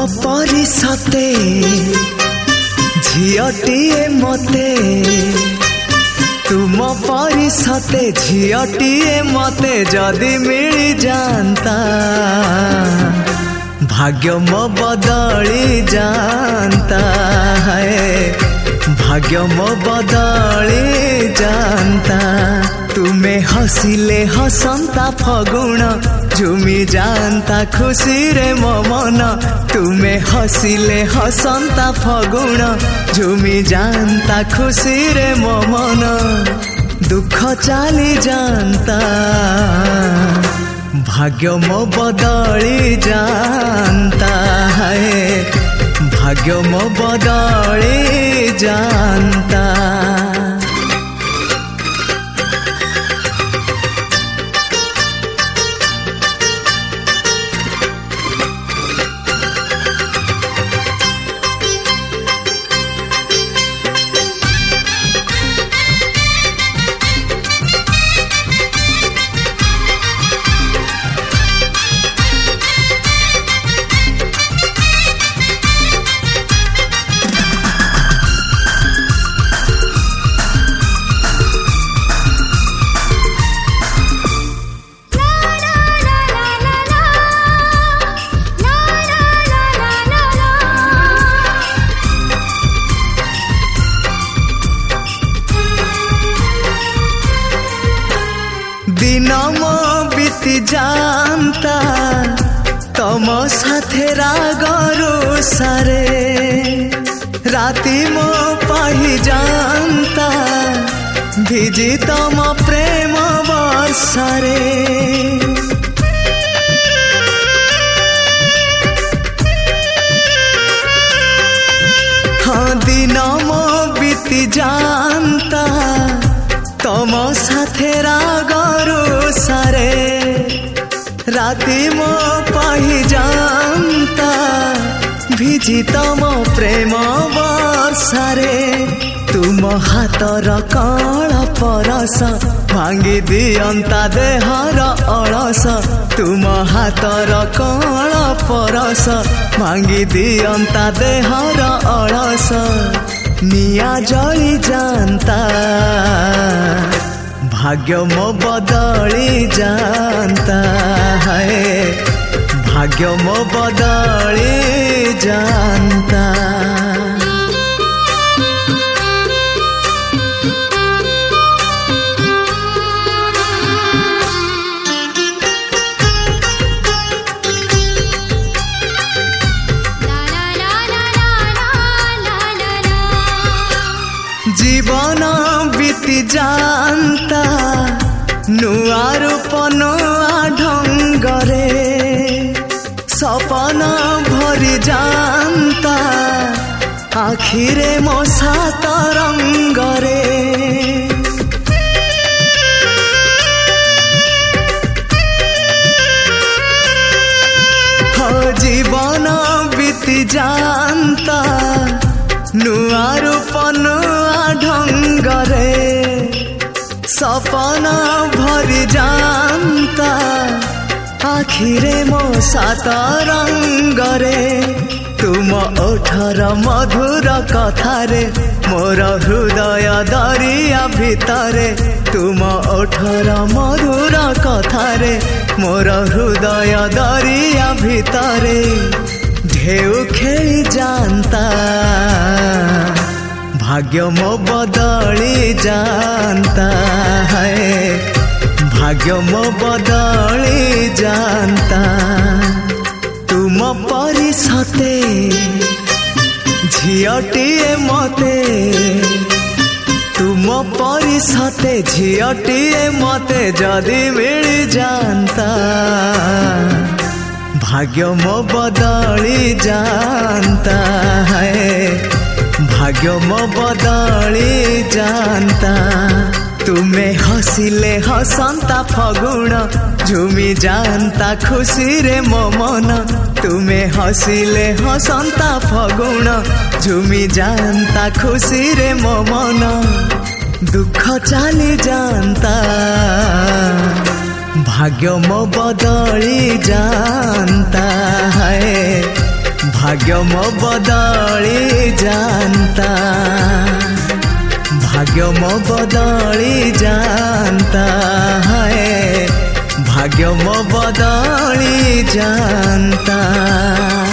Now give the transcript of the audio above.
परी सते झियटीए मते तुम परी सते झियटीए मते जदि मिली जानता भाग्य मो बदली जानता है भाग्य मो बदली जानता तुम्हें हसिले हसंता फगुण झुमी जानता खुशी रे मो मन तुम्हें हसिले हसंता फगुण झुमी जानता खुशी रे मो मन दुख चाली जानता भाग्य मो बदली जानता है भाग्य मो बदली जानता। दिन मो बीती जानता तम साथे रागरू सारे राति मो पाही जानता भिजी तम प्रेम बरसारे हाँ दिन मो बीती जानता तम साथे रागरू सारे राति मो पाही जानता भिजी तम प्रेम बरसारे तुम हातर कण परस भांगी दियंता देहर अलस तुम हातर कण परस भांगी दियंता देहर अलस निया जली जानता भाग्य मो बदली जानता है भाग्य मो बदली जानता। जीवन बीती जानता नुआ रूप नुआ ढंगरे सपना भरी जानता आखिरे मो सात रंगरे हो जीवन बीती जानता नुआ रूप नुआ ढंगरे सपना भरी जानता आखिरे मो सात रंगरे तुम ओठर मधुर कथारे मोर हृदय दरिया भितरे तुम ओठर मधुर कथारे मोर हृदय दरिया भितरे ढेउ खेली जानता भाग्य मो बदली जानता है भाग्य मो बदली जानता तुम परी सते झियटीए मते तुम परी सते झियटीए मते जदि मिली जानता भाग्य मो बदली जानता है भाग्य मो बदली जानता तुम्हें हसिले हसंता फगुण झुमी जानता खुशी रे मो मन तुम्हें हसिले हसंता फगुण झुमी जानता खुशी रे मो मन दुख चाली जानता भाग्य मो बदली जानता है भाग्य मो बदली जानता, भाग्य मो बदली जानता है, भाग्य मो बदली जानता।